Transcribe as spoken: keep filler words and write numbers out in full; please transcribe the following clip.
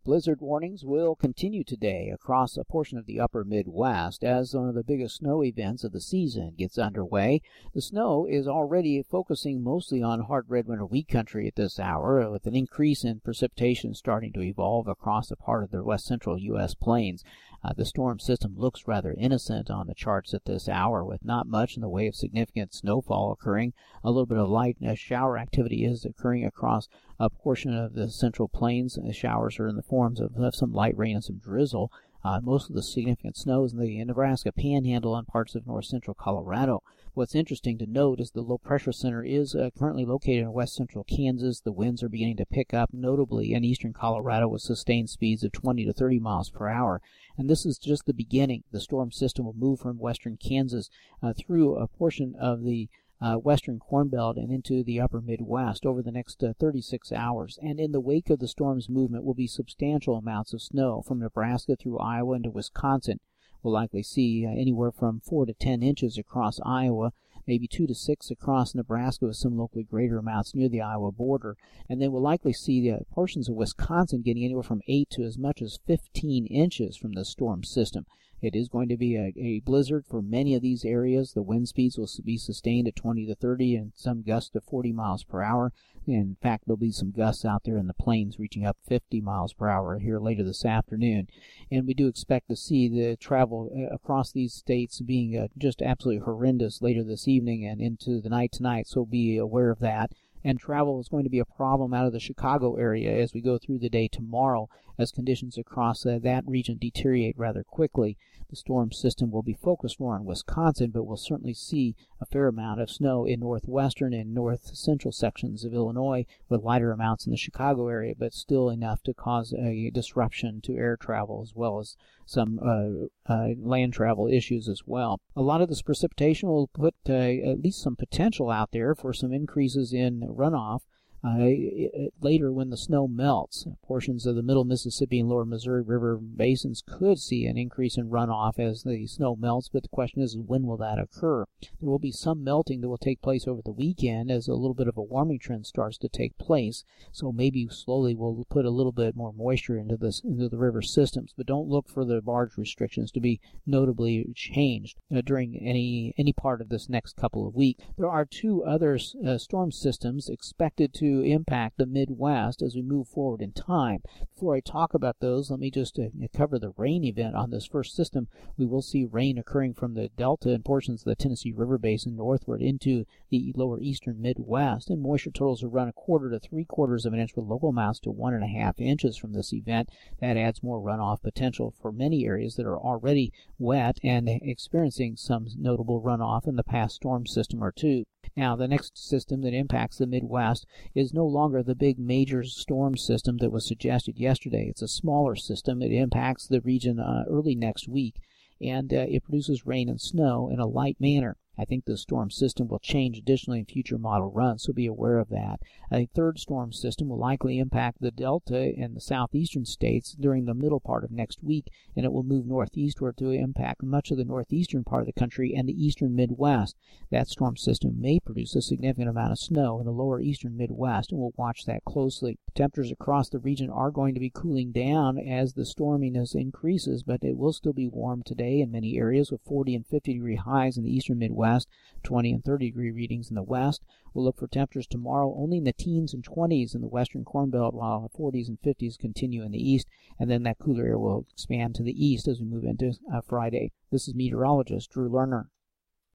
Blizzard warnings will continue today across a portion of the upper Midwest as one of the biggest snow events of the season gets underway. The snow is already focusing mostly on hard red winter wheat country at this hour, with an increase in precipitation starting to evolve across a part of the west central U S plains. Uh, the storm system looks rather innocent on the charts at this hour, with not much in the way of significant snowfall occurring. A little bit of light uh, shower activity is occurring across a portion of the central plains. The showers are in the forms of, of some light rain and some drizzle. Uh, most of the significant snow is in the Nebraska Panhandle and parts of north central Colorado. What's interesting to note is the low pressure center is uh, currently located in west central Kansas. The winds are beginning to pick up, notably in eastern Colorado, with sustained speeds of twenty to thirty miles per hour. And this is just the beginning. The storm system will move from western Kansas uh, through a portion of the Uh, western Corn Belt and into the upper Midwest over the next uh, thirty-six hours. And in the wake of the storm's movement will be substantial amounts of snow from Nebraska through Iowa into Wisconsin. We'll likely see uh, anywhere from four to ten inches across Iowa, maybe two to six across Nebraska, with some locally greater amounts near the Iowa border. And then we'll likely see uh, portions of Wisconsin getting anywhere from eight to as much as fifteen inches from the storm system. It is going to be a, a blizzard for many of these areas. The wind speeds will be sustained at twenty to thirty and some gusts to forty miles per hour. In fact, there'll be some gusts out there in the plains reaching up fifty miles per hour here later this afternoon. And we do expect to see the travel across these states being uh, just absolutely horrendous later this evening and into the night tonight, so be aware of that. And travel is going to be a problem out of the Chicago area as we go through the day tomorrow, as conditions across uh, that region deteriorate rather quickly. The storm system will be focused more on Wisconsin, but we'll certainly see a fair amount of snow in northwestern and north central sections of Illinois, with lighter amounts in the Chicago area, but still enough to cause a disruption to air travel as well as some uh, uh, land travel issues as well. A lot of this precipitation will put uh, at least some potential out there for some increases in runoff Uh, later when the snow melts. Portions of the middle Mississippi and lower Missouri River basins could see an increase in runoff as the snow melts, but the question is, when will that occur? There will be some melting that will take place over the weekend as a little bit of a warming trend starts to take place, so maybe slowly we'll put a little bit more moisture into this into the river systems, but don't look for the barge restrictions to be notably changed uh, during any any part of this next couple of weeks. There are two other uh, storm systems expected to impact the Midwest as we move forward in time. Before I talk about those, let me just uh, cover the rain event on this first system. We will see rain occurring from the Delta and portions of the Tennessee River Basin northward into the lower eastern Midwest, and moisture totals will run a quarter to three quarters of an inch with local amounts to one and a half inches from this event. That adds more runoff potential for many areas that are already wet and experiencing some notable runoff in the past storm system or two. Now, the next system that impacts the Midwest is no longer the big major storm system that was suggested yesterday. It's a smaller system. It impacts the region uh, early next week, and uh, it produces rain and snow in a light manner. I think the storm system will change additionally in future model runs, so be aware of that. A third storm system will likely impact the Delta and the southeastern states during the middle part of next week, and it will move northeastward to impact much of the northeastern part of the country and the eastern Midwest. That storm system may produce a significant amount of snow in the lower eastern Midwest, and we'll watch that closely. Temperatures across the region are going to be cooling down as the storminess increases, but it will still be warm today in many areas with forty and fifty degree highs in the eastern Midwest, twenty and thirty degree readings in the west. We'll look for temperatures tomorrow only in the teens and twenties in the western Corn Belt, while the forties and fifties continue in the east, and then that cooler air will expand to the east as we move into uh, Friday. This is meteorologist Drew Lerner.